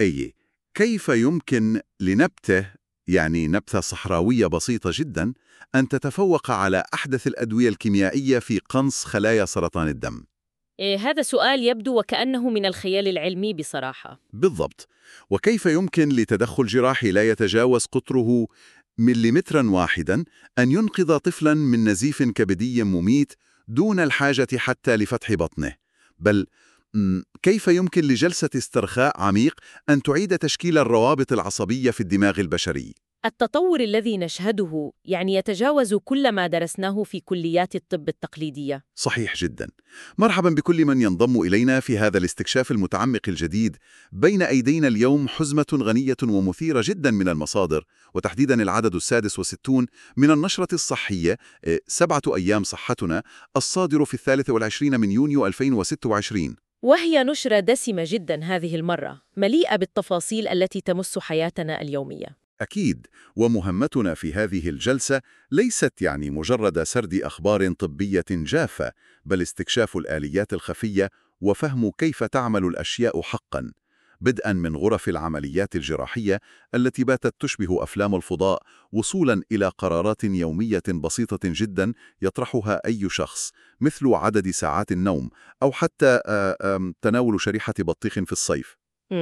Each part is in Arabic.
أي كيف يمكن لنبتة، يعني نبتة صحراوية بسيطة جدا، أن تتفوق على أحدث الأدوية الكيميائية في قنص خلايا سرطان الدم؟ هذا سؤال يبدو وكأنه من الخيال العلمي بصراحة. بالضبط. وكيف يمكن لتدخل جراحي لا يتجاوز قطره مليمترا واحدا أن ينقذ طفلا من نزيف كبدي مميت دون الحاجة حتى لفتح بطنه؟ بل كيف يمكن لجلسة استرخاء عميق أن تعيد تشكيل الروابط العصبية في الدماغ البشري؟ التطور الذي نشهده يتجاوز كل ما درسناه في كليات الطب التقليدية. صحيح جدا. مرحبا بكل من ينضم إلينا في هذا الاستكشاف المتعمق الجديد. بين أيدينا اليوم حزمة غنية ومثيرة جدا من المصادر، وتحديدا العدد 66 من النشرة الصحية 7 أيام صحتنا، الصادر في 23 من يونيو 2026. وهي نشرة دسمة جدا هذه المرة، مليئة بالتفاصيل التي تمس حياتنا اليومية. أكيد. ومهمتنا في هذه الجلسة ليست يعني مجرد سرد أخبار طبية جافة، بل استكشاف الآليات الخفية وفهم كيف تعمل الأشياء حقاً، بدءاً من غرف العمليات الجراحية التي باتت تشبه أفلام الفضاء، وصولاً إلى قرارات يومية بسيطة جداً يطرحها أي شخص، مثل عدد ساعات النوم أو حتى تناول شريحة بطيخ في الصيف.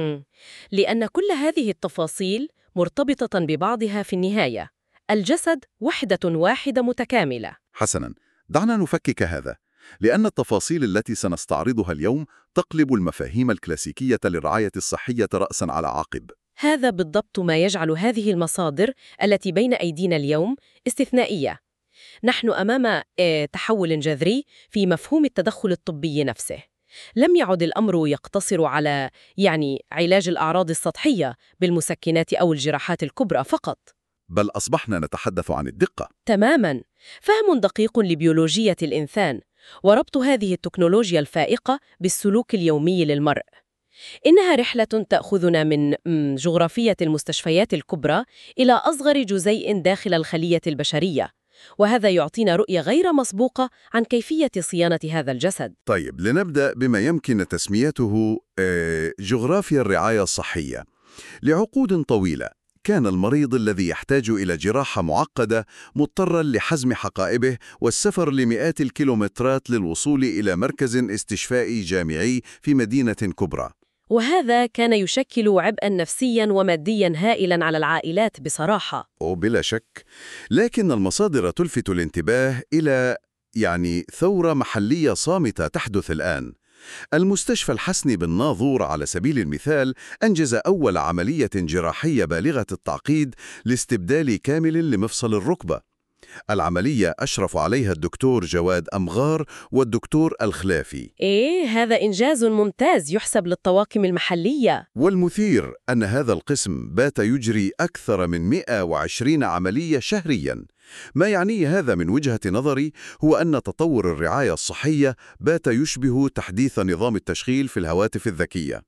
لأن كل هذه التفاصيل مرتبطة ببعضها في النهاية. الجسد وحدة واحدة متكاملة. حسناً، دعنا نفكك هذا، لأن التفاصيل التي سنستعرضها اليوم تقلب المفاهيم الكلاسيكية للرعاية الصحية رأساً على عقب. هذا بالضبط ما يجعل هذه المصادر التي بين أيدينا اليوم استثنائية. نحن أمام تحول جذري في مفهوم التدخل الطبي نفسه. لم يعد الأمر يقتصر على علاج الأعراض السطحية بالمسكنات أو الجراحات الكبرى فقط. بل أصبحنا نتحدث عن الدقة. تماماً. فهم دقيق لبيولوجية الإنسان، وربط هذه التكنولوجيا الفائقة بالسلوك اليومي للمرء. إنها رحلة تأخذنا من جغرافية المستشفيات الكبرى إلى أصغر جزيء داخل الخلية البشرية، وهذا يعطينا رؤية غير مسبوقة عن كيفية صيانة هذا الجسد. طيب، لنبدأ بما يمكن تسميته جغرافيا الرعاية الصحية. لعقود طويلة كان المريض الذي يحتاج إلى جراحة معقدة مضطراً لحزم حقائبه والسفر لمئات الكيلومترات للوصول إلى مركز استشفائي جامعي في مدينة كبرى. وهذا كان يشكل عبئاً نفسياً ومادياً هائلاً على العائلات بصراحة. وبلا شك. لكن المصادر تلفت الانتباه إلى ثورة محلية صامتة تحدث الآن. المستشفى الحسني بالناظور على سبيل المثال أنجز أول عملية جراحية بالغة التعقيد لاستبدال كامل لمفصل الركبة. العملية أشرف عليها الدكتور جواد أمغار والدكتور الخلافي. هذا إنجاز ممتاز يحسب للطواقم المحلية. والمثير أن هذا القسم بات يجري أكثر من 120 عملية شهرياً. ما يعنيه هذا من وجهة نظري هو أن تطور الرعاية الصحية بات يشبه تحديث نظام التشغيل في الهواتف الذكية.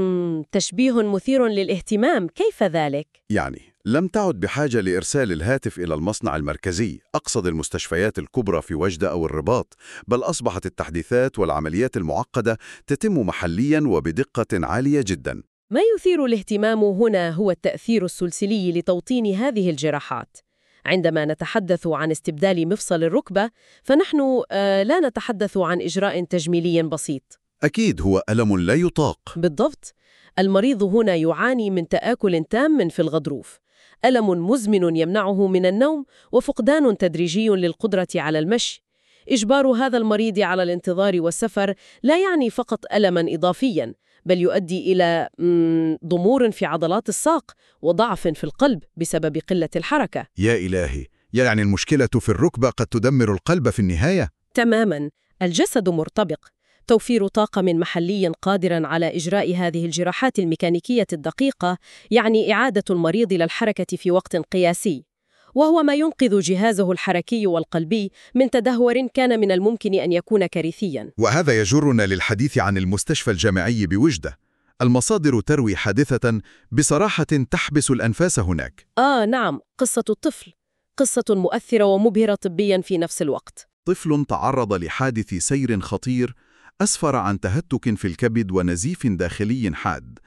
تشبيه مثير للاهتمام، كيف ذلك؟ لم تعد بحاجة لإرسال الهاتف إلى المصنع المركزي، أقصد المستشفيات الكبرى في وجدة أو الرباط، بل أصبحت التحديثات والعمليات المعقدة تتم محلياً وبدقة عالية جداً. ما يثير الاهتمام هنا هو التأثير السلسلي لتوطين هذه الجراحات. عندما نتحدث عن استبدال مفصل الركبة، فنحن لا نتحدث عن إجراء تجميلي بسيط. أكيد، هو ألم لا يطاق. بالضبط. المريض هنا يعاني من تآكل تام في الغضروف، ألم مزمن يمنعه من النوم، وفقدان تدريجي للقدرة على المشي. إجبار هذا المريض على الانتظار والسفر لا يعني فقط ألماً إضافياً، بل يؤدي إلى ضمور في عضلات الساق وضعف في القلب بسبب قلة الحركة. يا إلهي، يعني المشكلة في الركبة قد تدمر القلب في النهاية؟ تماماً. الجسد مرتبط. توفير طاقم محلي قادر على إجراء هذه الجراحات الميكانيكية الدقيقة يعني إعادة المريض إلى الحركة في وقت قياسي، وهو ما ينقذ جهازه الحركي والقلبي من تدهور كان من الممكن أن يكون كارثياً. وهذا يجرنا للحديث عن المستشفى الجامعي بوجدة. المصادر تروي حادثة بصراحة تحبس الأنفاس هناك. نعم، قصة الطفل، قصة مؤثرة ومبهرة طبياً في نفس الوقت. طفل تعرض لحادث سير خطير أسفر عن تهتك في الكبد ونزيف داخلي حاد.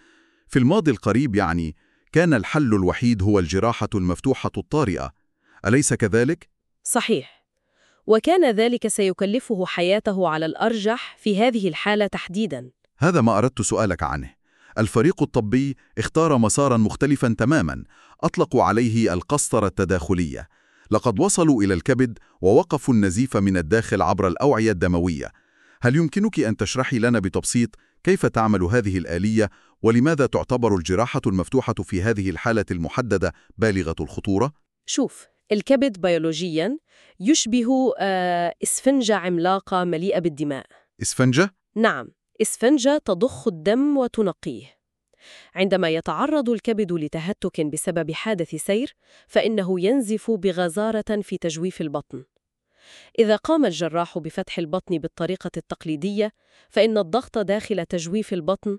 في الماضي القريب كان الحل الوحيد هو الجراحة المفتوحة الطارئة، أليس كذلك؟ صحيح، وكان ذلك سيكلفه حياته على الأرجح في هذه الحالة تحديداً. هذا ما أردت سؤالك عنه. الفريق الطبي اختار مساراً مختلفاً تماماً، أطلقوا عليه القسطرة التداخلية. لقد وصلوا إلى الكبد ووقفوا النزيف من الداخل عبر الأوعية الدموية. هل يمكنك أن تشرحي لنا بتبسيط كيف تعمل هذه الآلية، ولماذا تعتبر الجراحة المفتوحة في هذه الحالة المحددة بالغة الخطورة؟ شوف، الكبد بيولوجياً يشبه إسفنجة عملاقة مليئة بالدماء. إسفنجة؟ نعم، إسفنجة تضخ الدم وتنقيه. عندما يتعرض الكبد لتهتك بسبب حادث سير، فإنه ينزف بغزارة في تجويف البطن. إذا قام الجراح بفتح البطن بالطريقة التقليدية، فإن الضغط داخل تجويف البطن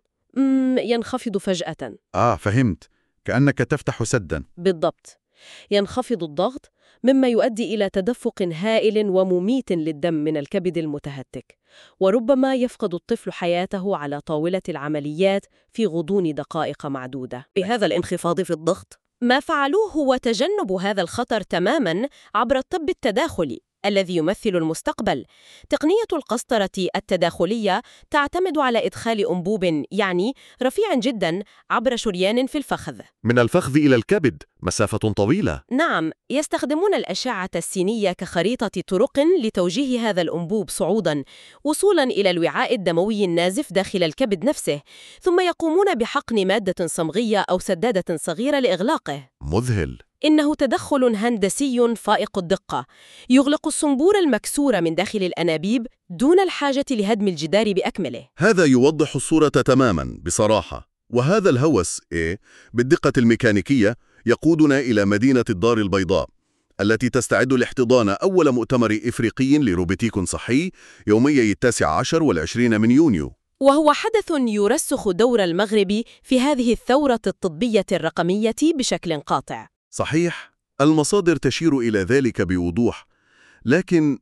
ينخفض فجأة. فهمت، كأنك تفتح سداً. بالضبط، ينخفض الضغط، مما يؤدي إلى تدفق هائل ومميت للدم من الكبد المتهتك، وربما يفقد الطفل حياته على طاولة العمليات في غضون دقائق معدودة. بهذا الانخفاض في الضغط، ما فعلوه هو تجنب هذا الخطر تماماً عبر الطب التداخلي الذي يمثل المستقبل. تقنية القسطرة التداخلية تعتمد على إدخال أنبوب رفيع جدا عبر شريان في الفخذ. من الفخذ إلى الكبد مسافة طويلة. نعم، يستخدمون الأشعة السينية كخريطة طرق لتوجيه هذا الأنبوب صعودا وصولا إلى الوعاء الدموي النازف داخل الكبد نفسه، ثم يقومون بحقن مادة صمغية أو سدادة صغيرة لإغلاقه. مذهل. إنه تدخل هندسي فائق الدقة، يغلق الصنبور المكسور من داخل الأنابيب دون الحاجة لهدم الجدار بأكمله. هذا يوضح الصورة تماماً بصراحة. وهذا الهوس بالدقة الميكانيكية يقودنا إلى مدينة الدار البيضاء التي تستعد لاحتضان أول مؤتمر إفريقي لروبوتيك صحي يومي 19 و20 من يونيو، وهو حدث يرسخ دور المغرب في هذه الثورة الطبية الرقمية بشكل قاطع. صحيح، المصادر تشير إلى ذلك بوضوح. لكن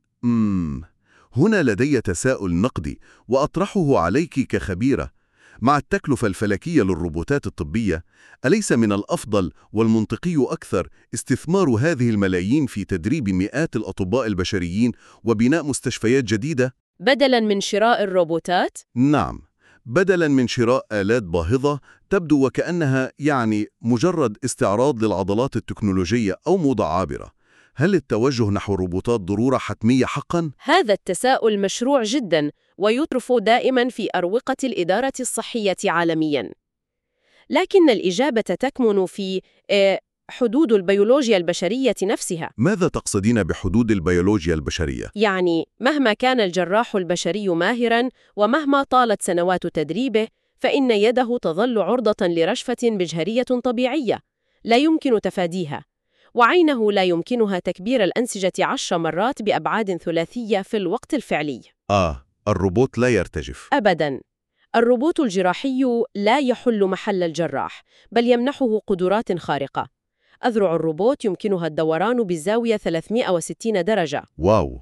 هنا لدي تساؤل نقدي وأطرحه عليك كخبيرة. مع التكلفة الفلكية للروبوتات الطبية، أليس من الأفضل والمنطقي أكثر استثمار هذه الملايين في تدريب مئات الأطباء البشريين وبناء مستشفيات جديدة؟ بدلاً من شراء الروبوتات؟ نعم، بدلاً من شراء آلات باهظة تبدو وكأنها مجرد استعراض للعضلات التكنولوجية أو موضة عابرة. هل التوجه نحو الروبوتات ضرورة حتمية حقاً؟ هذا التساؤل مشروع جداً ويطرف دائماً في أروقة الإدارة الصحية عالمياً. لكن الإجابة تكمن في حدود البيولوجيا البشرية نفسها. ماذا تقصدين بحدود البيولوجيا البشرية؟ مهما كان الجراح البشري ماهراً ومهما طالت سنوات تدريبه، فإن يده تظل عرضة لرشفة مجهرية طبيعية لا يمكن تفاديها، وعينه لا يمكنها تكبير الأنسجة 10 مرات بأبعاد ثلاثية في الوقت الفعلي. الروبوت لا يرتجف أبداً. الروبوت الجراحي لا يحل محل الجراح، بل يمنحه قدرات خارقة. أذرع الروبوت يمكنها الدوران بالزاوية 360 درجة. واو،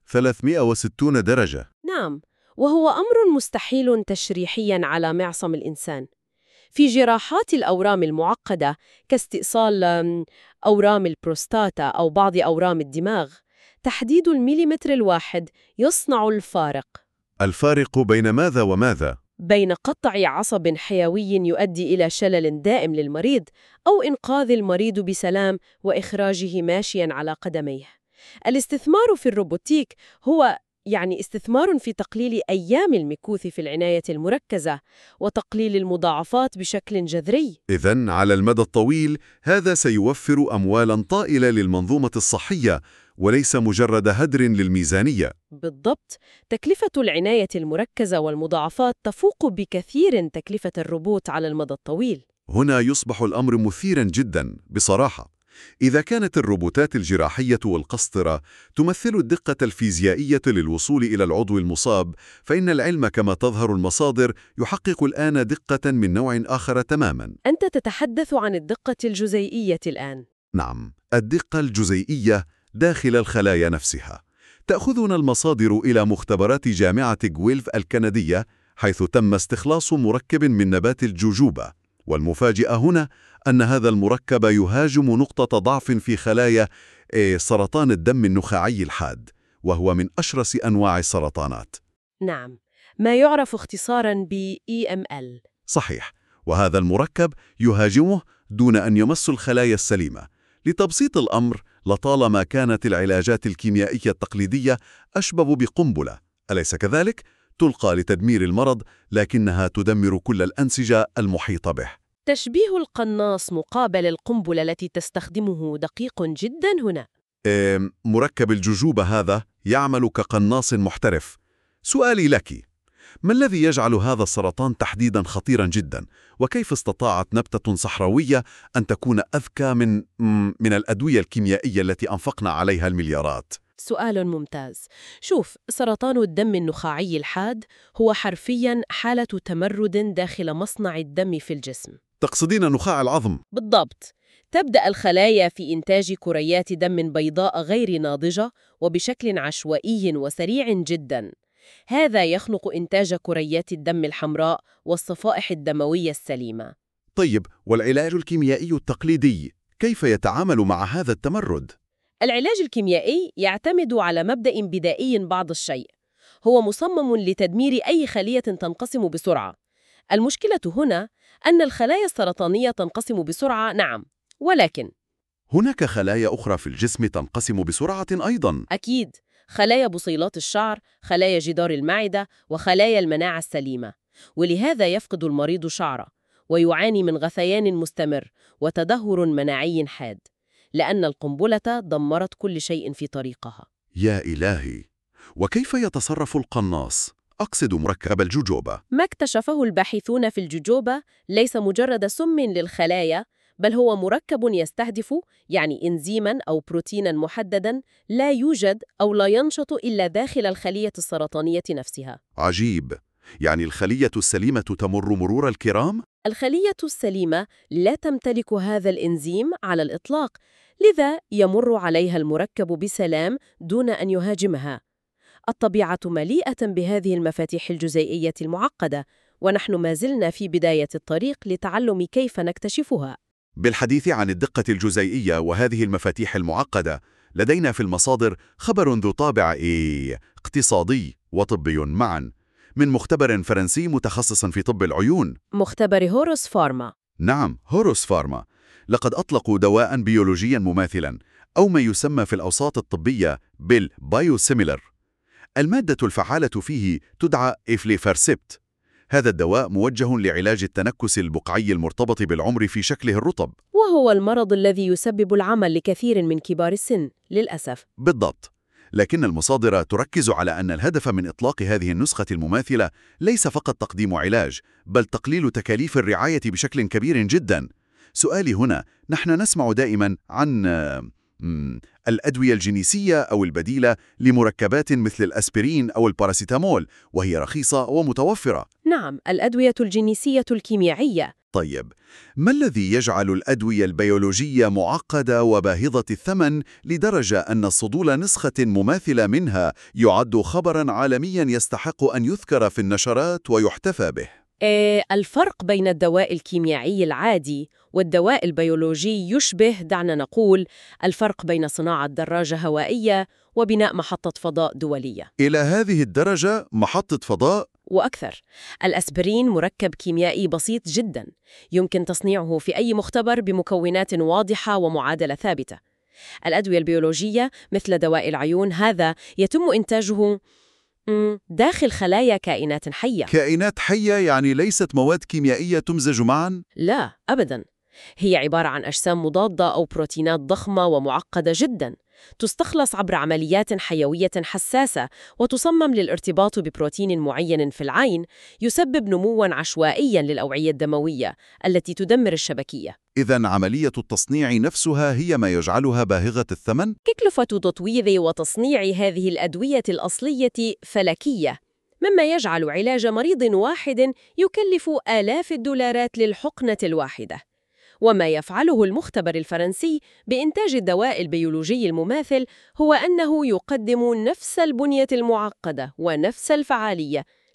360 درجة! نعم، وهو أمر مستحيل تشريحياً على معصم الإنسان. في جراحات الأورام المعقدة كاستئصال أورام البروستاتا أو بعض أورام الدماغ، تحديد المليمتر الواحد يصنع الفارق. الفارق بين ماذا وماذا؟ بين قطع عصب حيوي يؤدي إلى شلل دائم للمريض أو إنقاذ المريض بسلام وإخراجه ماشياً على قدميه. الاستثمار في الروبوتيك هو استثمار في تقليل أيام المكوث في العناية المركزة وتقليل المضاعفات بشكل جذري. إذن على المدى الطويل هذا سيوفر أموالاً طائلة للمنظومة الصحية وليس مجرد هدر للميزانية. بالضبط، تكلفة العناية المركزة والمضاعفات تفوق بكثير تكلفة الروبوت على المدى الطويل. هنا يصبح الأمر مثيراً جداً بصراحة. إذا كانت الروبوتات الجراحية والقسطرة تمثل الدقة الفيزيائية للوصول إلى العضو المصاب، فإن العلم كما تظهر المصادر يحقق الآن دقة من نوع آخر تماماً. أنت تتحدث عن الدقة الجزيئية الآن. نعم، الدقة الجزيئية داخل الخلايا نفسها. تأخذنا المصادر إلى مختبرات جامعة غويلف الكندية، حيث تم استخلاص مركب من نبات الجوجوبا، والمفاجئة هنا أن هذا المركب يهاجم نقطة ضعف في خلايا سرطان الدم النخاعي الحاد، وهو من أشرس أنواع السرطانات. نعم، ما يعرف اختصاراً ب EML. صحيح، وهذا المركب يهاجمه دون أن يمس الخلايا السليمة. لتبسيط الأمر، لطالما كانت العلاجات الكيميائية التقليدية أشبه بقنبلة، أليس كذلك؟ تلقى لتدمير المرض، لكنها تدمر كل الأنسجة المحيطة به. تشبيه القناص مقابل القنبلة التي تستخدمه دقيق جداً هنا. مركب الجوجوبا هذا يعمل كقناص محترف. سؤالي لك، ما الذي يجعل هذا السرطان تحديداً خطيراً جداً؟ وكيف استطاعت نبتة صحراوية أن تكون أذكى من الأدوية الكيميائية التي أنفقنا عليها المليارات؟ سؤال ممتاز. شوف، سرطان الدم النخاعي الحاد هو حرفياً حالة تمرد داخل مصنع الدم في الجسم. تقصدين نخاع العظم؟ بالضبط. تبدأ الخلايا في إنتاج كريات دم بيضاء غير ناضجة وبشكل عشوائي وسريع جداً. هذا يخنق إنتاج كريات الدم الحمراء والصفائح الدموية السليمة. طيب، والعلاج الكيميائي التقليدي كيف يتعامل مع هذا التمرد؟ العلاج الكيميائي يعتمد على مبدأ بدائي بعض الشيء. هو مصمم لتدمير أي خلية تنقسم بسرعة. المشكلة هنا أن الخلايا السرطانية تنقسم بسرعة، نعم، ولكن هناك خلايا أخرى في الجسم تنقسم بسرعة أيضاً. أكيد، خلايا بصيلات الشعر، خلايا جدار المعدة، وخلايا المناعة السليمة. ولهذا يفقد المريض شعره ويعاني من غثيان مستمر وتدهور مناعي حاد، لأن القنبلة دمرت كل شيء في طريقها. يا إلهي! وكيف يتصرف القناص؟ أقصد مركب الجوجوبا. ما اكتشفه الباحثون في الجوجوبا ليس مجرد سم للخلايا، بل هو مركب يستهدف إنزيماً أو بروتيناً محدداً لا يوجد أو لا ينشط إلا داخل الخلية السرطانية نفسها. عجيب، يعني الخلية السليمة تمر مرور الكرام؟ الخلية السليمة لا تمتلك هذا الإنزيم على الإطلاق، لذا يمر عليها المركب بسلام دون أن يهاجمها. الطبيعة مليئة بهذه المفاتيح الجزيئية المعقدة، ونحن ما زلنا في بداية الطريق لتعلم كيف نكتشفها. بالحديث عن الدقة الجزيئية وهذه المفاتيح المعقدة، لدينا في المصادر خبر ذو طابع اقتصادي وطبي معاً، من مختبر فرنسي متخصص في طب العيون. مختبر هوروس فارما. نعم، هوروس فارما. لقد أطلقوا دواء بيولوجيا مماثلا، أو ما يسمى في الأوساط الطبية بالبايوسيميلر. المادة الفعالة فيه تدعى إفليفارسبت. هذا الدواء موجه لعلاج التنكس البقعي المرتبط بالعمر في شكله الرطب، وهو المرض الذي يسبب العمى لكثير من كبار السن للأسف. بالضبط. لكن المصادر تركز على أن الهدف من إطلاق هذه النسخة المماثلة ليس فقط تقديم علاج، بل تقليل تكاليف الرعاية بشكل كبير جدا. سؤالي هنا، نحن نسمع دائما عن الأدوية الجينيسية أو البديلة لمركبات مثل الأسبرين أو الباراسيتامول، وهي رخيصة ومتوفرة. نعم، الأدوية الجينيسية الكيميائية. طيب، ما الذي يجعل الأدوية البيولوجية معقدة وباهظة الثمن لدرجة أن صدور نسخة مماثلة منها يعد خبراً عالمياً يستحق أن يذكر في النشرات ويحتفى به؟ الفرق بين الدواء الكيميائي العادي والدواء البيولوجي يشبه، دعنا نقول، الفرق بين صناعة دراجة هوائية وبناء محطة فضاء دولية. إلى هذه الدرجة؟ محطة فضاء؟ وأكثر. الأسبرين مركب كيميائي بسيط جداً، يمكن تصنيعه في أي مختبر بمكونات واضحة ومعادلة ثابتة. الأدوية البيولوجية مثل دواء العيون هذا يتم إنتاجه داخل خلايا كائنات حية. كائنات حية يعني ليست مواد كيميائية تمزج معاً؟ لا أبداً، هي عبارة عن أجسام مضادة أو بروتينات ضخمة ومعقدة جداً، تستخلص عبر عمليات حيوية حساسة وتصمم للارتباط ببروتين معين في العين، يسبب نمواً عشوائياً للأوعية الدموية التي تدمر الشبكية. إذن عملية التصنيع نفسها هي ما يجعلها باهظة الثمن؟ تكلفة تطوير وتصنيع هذه الأدوية الأصلية فلكية، مما يجعل علاج مريض واحد يكلف آلاف الدولارات للحقنة الواحدة. وما يفعله المختبر الفرنسي بإنتاج الدواء البيولوجي المماثل هو أنه يقدم نفس البنية المعقدة ونفس الفعالية،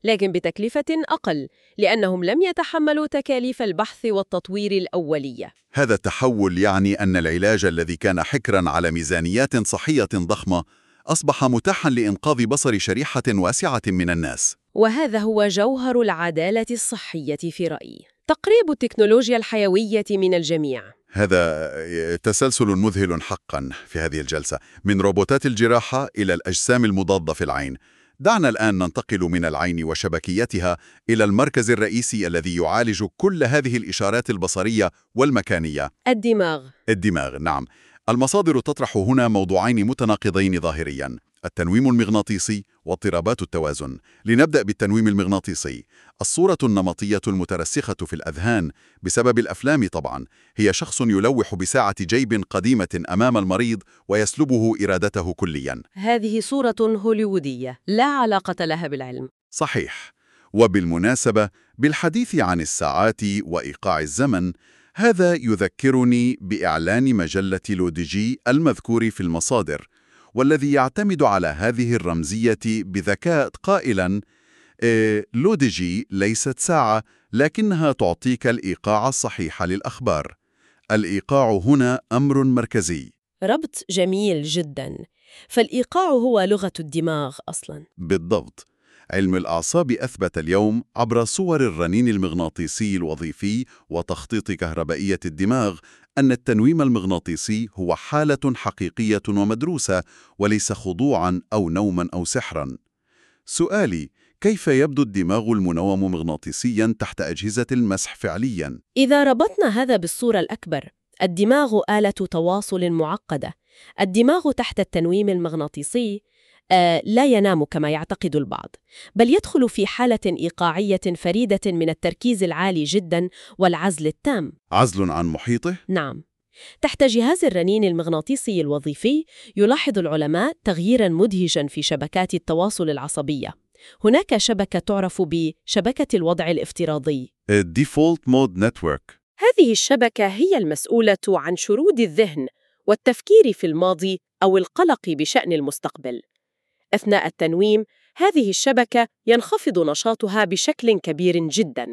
لكن بتكلفة أقل لأنهم لم يتحملوا تكاليف البحث والتطوير الأولية. هذا التحول يعني أن العلاج الذي كان حكراً على ميزانيات صحية ضخمة أصبح متاحاً لإنقاذ بصر شريحة واسعة من الناس. وهذا هو جوهر العدالة الصحية في رأيي، تقريب التكنولوجيا الحيوية من الجميع. هذا تسلسل مذهل حقاً في هذه الجلسة، من روبوتات الجراحة إلى الأجسام المضادة في العين. دعنا الآن ننتقل من العين وشبكيتها إلى المركز الرئيسي الذي يعالج كل هذه الإشارات البصرية والمكانية. الدماغ، نعم. المصادر تطرح هنا موضوعين متناقضين ظاهرياً: التنويم المغناطيسي واضطرابات التوازن. لنبدأ بالتنويم المغناطيسي. الصورة النمطية المترسخة في الأذهان بسبب الأفلام طبعاً هي شخص يلوح بساعة جيب قديمة أمام المريض ويسلبه إرادته كلياً. هذه صورة هوليوودية لا علاقة لها بالعلم. صحيح. وبالمناسبة، بالحديث عن الساعات وإيقاع الزمن، هذا يذكرني بإعلان مجلة لوديجي المذكور في المصادر، والذي يعتمد على هذه الرمزية بذكاء قائلاً: لوديجي ليست ساعة، لكنها تعطيك الإيقاع الصحيح للأخبار. الإيقاع هنا أمر مركزي. ربط جميل جداً، فالإيقاع هو لغة الدماغ أصلاً. بالضبط. علم الأعصاب أثبت اليوم عبر صور الرنين المغناطيسي الوظيفي وتخطيط كهربائية الدماغ أن التنويم المغناطيسي هو حالة حقيقية ومدروسة، وليس خضوعاً أو نوماً أو سحراً. سؤالي: كيف يبدو الدماغ المنوم مغناطيسياً تحت أجهزة المسح فعلياً؟ إذا ربطنا هذا بالصورة الأكبر، الدماغ آلة تواصل معقدة. الدماغ تحت التنويم المغناطيسي لا ينام كما يعتقد البعض، بل يدخل في حالة إيقاعية فريدة من التركيز العالي جداً والعزل التام. عزل عن محيطه؟ نعم. تحت جهاز الرنين المغناطيسي الوظيفي يلاحظ العلماء تغييراً مدهشاً في شبكات التواصل العصبية. هناك شبكة تعرف بشبكة الوضع الافتراضي Default Mode Network. هذه الشبكة هي المسؤولة عن شرود الذهن والتفكير في الماضي أو القلق بشأن المستقبل. أثناء التنويم، هذه الشبكة ينخفض نشاطها بشكل كبير جداً.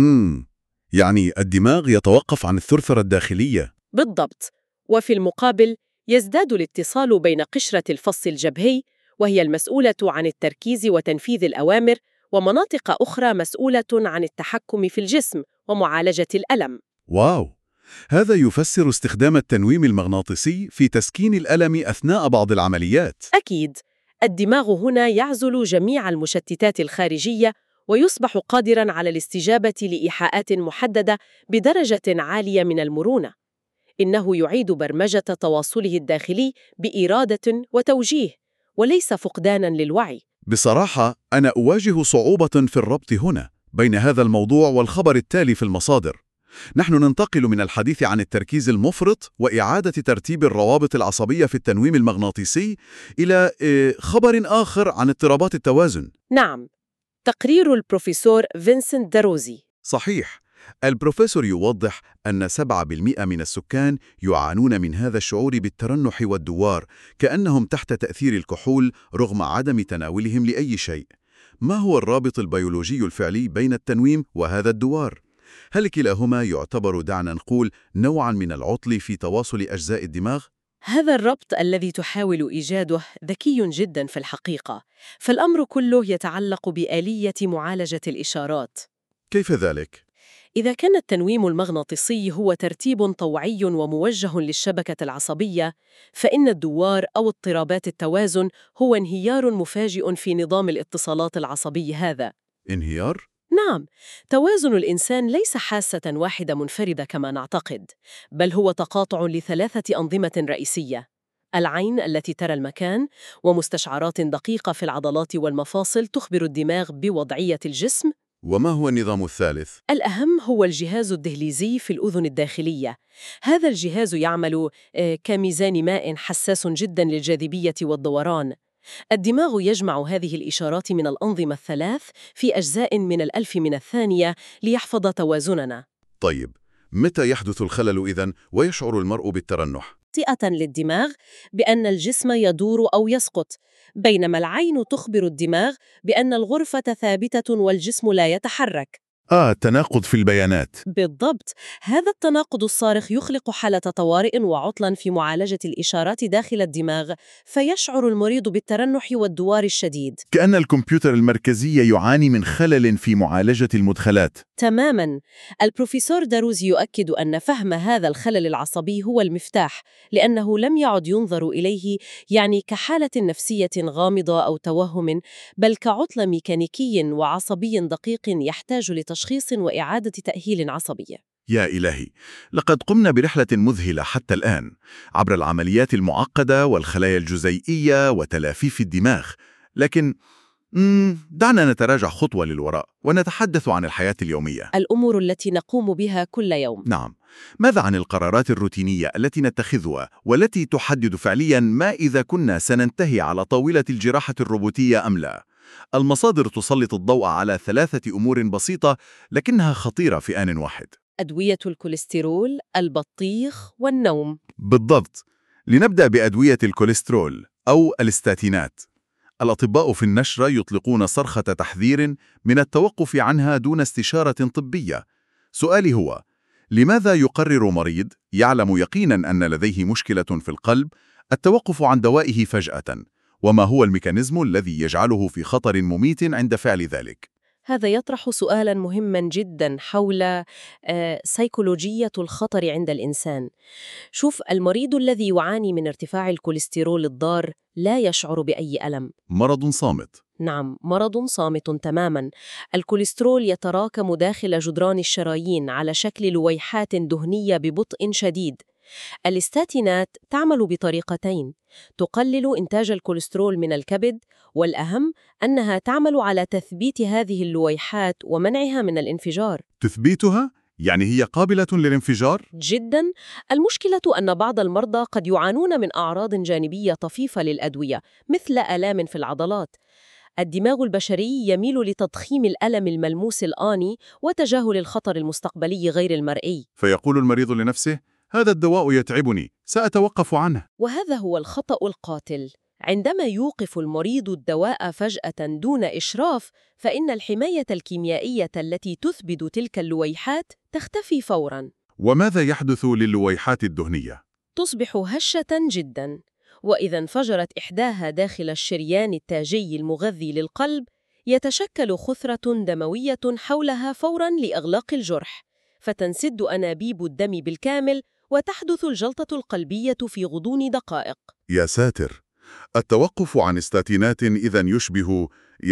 يعني الدماغ يتوقف عن الثرثرة الداخلية. بالضبط. وفي المقابل، يزداد الاتصال بين قشرة الفص الجبهي، وهي المسؤولة عن التركيز وتنفيذ الأوامر، ومناطق أخرى مسؤولة عن التحكم في الجسم ومعالجة الألم. واو! هذا يفسر استخدام التنويم المغناطيسي في تسكين الألم أثناء بعض العمليات. أكيد. الدماغ هنا يعزل جميع المشتتات الخارجية ويصبح قادراً على الاستجابة لإيحاءات محددة بدرجة عالية من المرونة. إنه يعيد برمجة تواصله الداخلي بإرادة وتوجيه، وليس فقداناً للوعي. بصراحة أنا أواجه صعوبة في الربط هنا بين هذا الموضوع والخبر التالي في المصادر. نحن ننتقل من الحديث عن التركيز المفرط وإعادة ترتيب الروابط العصبية في التنويم المغناطيسي إلى خبر آخر عن اضطرابات التوازن. نعم، تقرير البروفيسور فينسنت داروزي. صحيح. البروفيسور يوضح أن 7% من السكان يعانون من هذا الشعور بالترنح والدوار، كأنهم تحت تأثير الكحول رغم عدم تناولهم لأي شيء. ما هو الرابط البيولوجي الفعلي بين التنويم وهذا الدوار؟ هل كلاهما يعتبر، دعنا نقول، نوعاً من العطل في تواصل أجزاء الدماغ؟ هذا الربط الذي تحاول إيجاده ذكي جداً في الحقيقة، فالأمر كله يتعلق بآلية معالجة الإشارات. كيف ذلك؟ إذا كان التنويم المغناطيسي هو ترتيب طوعي وموجه للشبكة العصبية، فإن الدوار أو اضطرابات التوازن هو انهيار مفاجئ في نظام الاتصالات العصبي هذا. انهيار؟ نعم، توازن الإنسان ليس حاسة واحدة منفردة كما نعتقد، بل هو تقاطع ل3 أنظمة رئيسية: العين التي ترى المكان، ومستشعرات دقيقة في العضلات والمفاصل تخبر الدماغ بوضعية الجسم. وما هو النظام الثالث؟ الأهم هو الجهاز الدهليزي في الأذن الداخلية. هذا الجهاز يعمل كميزان ماء حساس جدا للجاذبية والدوران. الدماغ يجمع هذه الإشارات من الأنظمة ال3 في أجزاء من ال1000 من الثانية ليحفظ توازننا. طيب، متى يحدث الخلل إذن ويشعر المرء بالترنح؟ مخطئة للدماغ بأن الجسم يدور أو يسقط، بينما العين تخبر الدماغ بأن الغرفة ثابتة والجسم لا يتحرك. تناقض في البيانات. بالضبط، هذا التناقض الصارخ يخلق حالة طوارئ وعطلا في معالجة الإشارات داخل الدماغ، فيشعر المريض بالترنح والدوار الشديد. كأن الكمبيوتر المركزي يعاني من خلل في معالجة المدخلات. تماماً. البروفيسور داروز يؤكد أن فهم هذا الخلل العصبي هو المفتاح، لأنه لم يعد ينظر إليه كحالة نفسية غامضة أو توهم، بل كعطل ميكانيكي وعصبي دقيق يحتاج لتشخيص وإعادة تأهيل عصبي. يا إلهي، لقد قمنا برحلة مذهلة حتى الآن عبر العمليات المعقدة والخلايا الجزيئية وتلافيف الدماغ، لكن دعنا نتراجع خطوة للوراء ونتحدث عن الحياة اليومية، الأمور التي نقوم بها كل يوم. نعم، ماذا عن القرارات الروتينية التي نتخذها والتي تحدد فعلياً ما إذا كنا سننتهي على طاولة الجراحة الروبوتية أم لا؟ المصادر تسلط الضوء على 3 أمور بسيطة لكنها خطيرة في آن واحد: أدوية الكوليسترول، البطيخ، والنوم. بالضبط. لنبدأ بأدوية الكوليسترول أو الاستاتينات. الأطباء في النشرة يطلقون صرخة تحذير من التوقف عنها دون استشارة طبية. سؤالي هو: لماذا يقرر مريض يعلم يقيناً أن لديه مشكلة في القلب التوقف عن دوائه فجأة؟ وما هو الميكانيزم الذي يجعله في خطر مميت عند فعل ذلك؟ هذا يطرح سؤالاً مهماً جداً حول سيكولوجية الخطر عند الإنسان. شوف، المريض الذي يعاني من ارتفاع الكوليسترول الضار لا يشعر بأي ألم. مرض صامت. نعم، مرض صامت تماماً. الكوليسترول يتراكم داخل جدران الشرايين على شكل لويحات دهنية ببطء شديد. الاستاتينات تعمل بطريقتين: تقلل إنتاج الكوليسترول من الكبد، والأهم أنها تعمل على تثبيت هذه اللويحات ومنعها من الانفجار. تثبيتها؟ يعني هي قابلة للانفجار؟ جداً. المشكلة أن بعض المرضى قد يعانون من أعراض جانبية طفيفة للأدوية، مثل آلام في العضلات. الدماغ البشري يميل لتضخيم الألم الملموس الآني وتجاهل الخطر المستقبلي غير المرئي. فيقول المريض لنفسه: هذا الدواء يتعبني، سأتوقف عنه. وهذا هو الخطأ القاتل. عندما يوقف المريض الدواء فجأة دون إشراف، فإن الحماية الكيميائية التي تثبت تلك اللويحات تختفي فوراً. وماذا يحدث للويحات الدهنية؟ تصبح هشة جداً، وإذا انفجرت إحداها داخل الشريان التاجي المغذي للقلب، يتشكل خثرة دموية حولها فوراً لإغلاق الجرح، فتنسد أنابيب الدم بالكامل، وتحدث الجلطة القلبية في غضون دقائق. يا ساتر! التوقف عن استاتينات إذن يشبه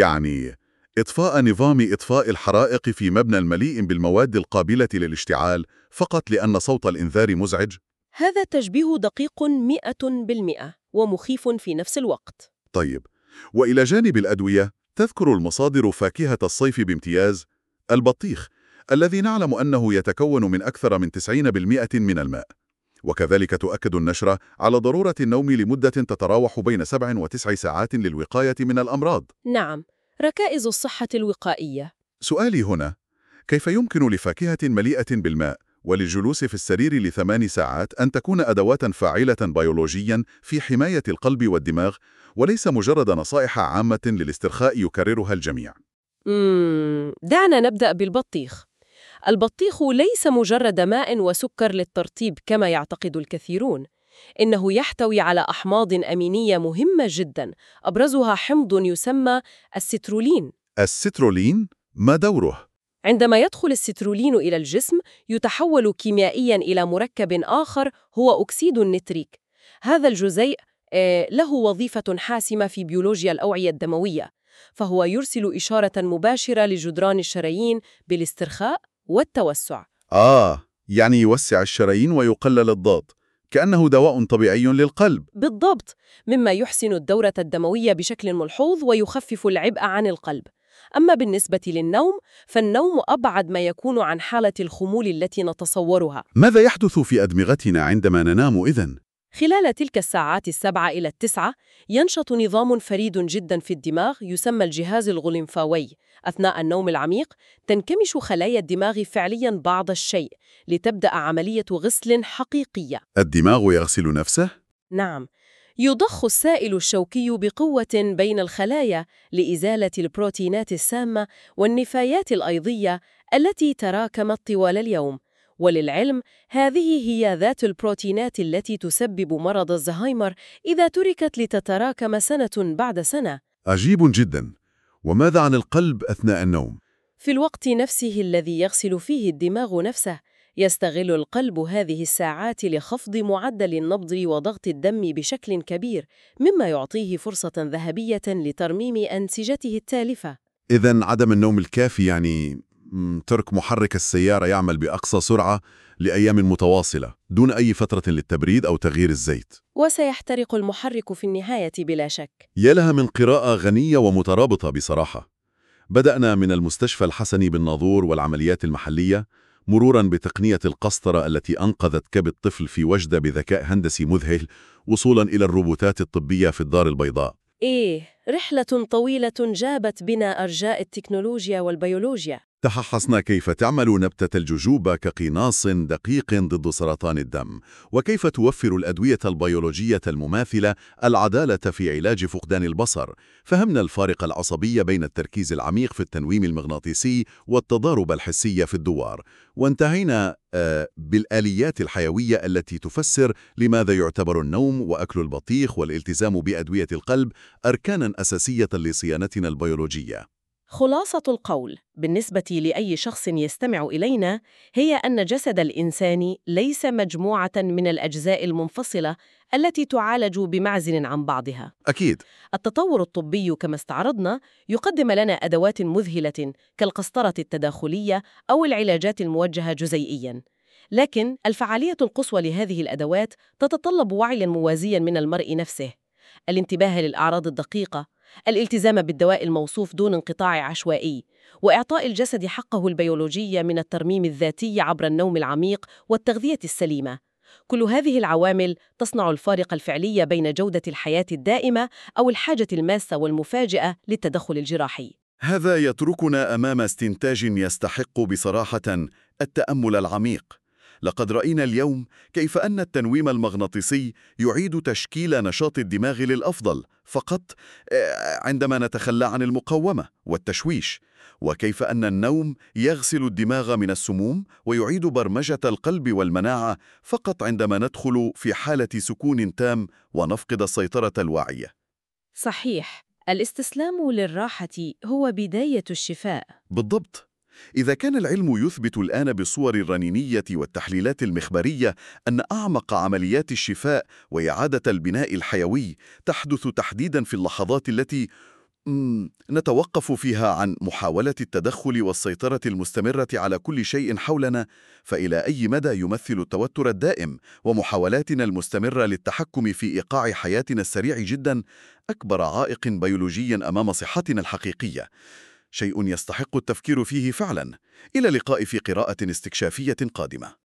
إطفاء نظام إطفاء الحرائق في مبنى المليء بالمواد القابلة للاشتعال فقط لأن صوت الإنذار مزعج. هذا تشبيه دقيق 100% ومخيف في نفس الوقت. طيب، وإلى جانب الأدوية تذكر المصادر فاكهة الصيف بامتياز البطيخ، الذي نعلم أنه يتكون من أكثر من 90% من الماء. وكذلك تؤكد النشرة على ضرورة النوم لمدة تتراوح بين 7 و9 ساعات للوقاية من الأمراض. نعم، ركائز الصحة الوقائية. سؤالي هنا: كيف يمكن لفاكهة مليئة بالماء وللجلوس في السرير ل8 ساعات أن تكون أدوات فاعلة بيولوجياً في حماية القلب والدماغ، وليس مجرد نصائح عامة للاسترخاء يكررها الجميع؟ دعنا نبدأ بالبطيخ. البطيخ ليس مجرد ماء وسكر للترطيب كما يعتقد الكثيرون. إنه يحتوي على أحماض أمينية مهمة جداً، أبرزها حمض يسمى السترولين. السترولين؟ ما دوره؟ عندما يدخل السترولين إلى الجسم، يتحول كيميائياً إلى مركب آخر هو أكسيد النتريك. هذا الجزيء له وظيفة حاسمة في بيولوجيا الأوعية الدموية، فهو يرسل إشارة مباشرة لجدران الشرايين بالاسترخاء والتوسع. يعني يوسع الشرايين ويقلل الضغط، كأنه دواء طبيعي للقلب. بالضبط، مما يحسن الدورة الدموية بشكل ملحوظ ويخفف العبء عن القلب. أما بالنسبة للنوم، فالنوم أبعد ما يكون عن حالة الخمول التي نتصورها. ماذا يحدث في أدمغتنا عندما ننام إذن؟ خلال تلك الساعات 7 إلى 9 ينشط نظام فريد جدا في الدماغ يسمى الجهاز الغليمفاوي. أثناء النوم العميق تنكمش خلايا الدماغ فعليا بعض الشيء لتبدأ عملية غسل حقيقية. الدماغ يغسل نفسه؟ نعم، يضخ السائل الشوكي بقوة بين الخلايا لإزالة البروتينات السامة والنفايات الأيضية التي تراكمت طوال اليوم. وللعلم، هذه هي ذات البروتينات التي تسبب مرض الزهايمر إذا تركت لتتراكم سنة بعد سنة. عجيب جدا. وماذا عن القلب أثناء النوم؟ في الوقت نفسه الذي يغسل فيه الدماغ نفسه، يستغل القلب هذه الساعات لخفض معدل النبض وضغط الدم بشكل كبير، مما يعطيه فرصة ذهبية لترميم أنسجته التالفة. إذن عدم النوم الكافي يعني ترك محرك السيارة يعمل بأقصى سرعة لأيام متواصلة دون أي فترة للتبريد أو تغيير الزيت. وسيحترق المحرك في النهاية بلا شك. يا لها من قراءة غنية ومترابطة بصراحة. بدأنا من المستشفى الحسني بالناظور والعمليات المحلية، مروراً بتقنية القسطرة التي أنقذت كبد طفل في وجدة بذكاء هندسي مذهل، وصولاً إلى الروبوتات الطبية في الدار البيضاء. رحلة طويلة جابت بنا أرجاء التكنولوجيا والبيولوجيا. تحسسنا كيف تعمل نبتة الجوجوبا كقناص دقيق ضد سرطان الدم، وكيف توفر الأدوية البيولوجية المماثلة العدالة في علاج فقدان البصر. فهمنا الفارق العصبي بين التركيز العميق في التنويم المغناطيسي والتضارب الحسي في الدوار، وانتهينا بالآليات الحيوية التي تفسر لماذا يعتبر النوم وأكل البطيخ والالتزام بأدوية القلب أركاناً أساسية لصيانتنا البيولوجية. خلاصة القول بالنسبة لأي شخص يستمع إلينا هي أن جسد الإنسان ليس مجموعة من الأجزاء المنفصلة التي تعالج بمعزل عن بعضها. أكيد. التطور الطبي كما استعرضنا يقدم لنا أدوات مذهلة كالقسطرة التداخلية أو العلاجات الموجهة جزيئياً، لكن الفعالية القصوى لهذه الأدوات تتطلب وعياً موازياً من المرء نفسه، الانتباه للأعراض الدقيقة، الالتزام بالدواء الموصوف دون انقطاع عشوائي، وإعطاء الجسد حقه البيولوجي من الترميم الذاتي عبر النوم العميق والتغذية السليمة. كل هذه العوامل تصنع الفارق الفعلي بين جودة الحياة الدائمة أو الحاجة الماسة والمفاجئة للتدخل الجراحي. هذا يتركنا أمام استنتاج يستحق بصراحة التأمل العميق. لقد رأينا اليوم كيف أن التنويم المغناطيسي يعيد تشكيل نشاط الدماغ للأفضل فقط عندما نتخلى عن المقاومة والتشويش، وكيف أن النوم يغسل الدماغ من السموم ويعيد برمجة القلب والمناعة فقط عندما ندخل في حالة سكون تام ونفقد السيطرة الواعية. صحيح، الاستسلام للراحة هو بداية الشفاء. بالضبط. إذا كان العلم يثبت الآن بالصور الرنينية والتحليلات المخبرية أن أعمق عمليات الشفاء وإعادة البناء الحيوي تحدث تحديداً في اللحظات التي نتوقف فيها عن محاولة التدخل والسيطرة المستمرة على كل شيء حولنا، فإلى أي مدى يمثل التوتر الدائم ومحاولاتنا المستمرة للتحكم في إيقاع حياتنا السريع جداً أكبر عائق بيولوجي أمام صحتنا الحقيقية؟ شيء يستحق التفكير فيه فعلاً. إلى اللقاء في قراءة استكشافية قادمة.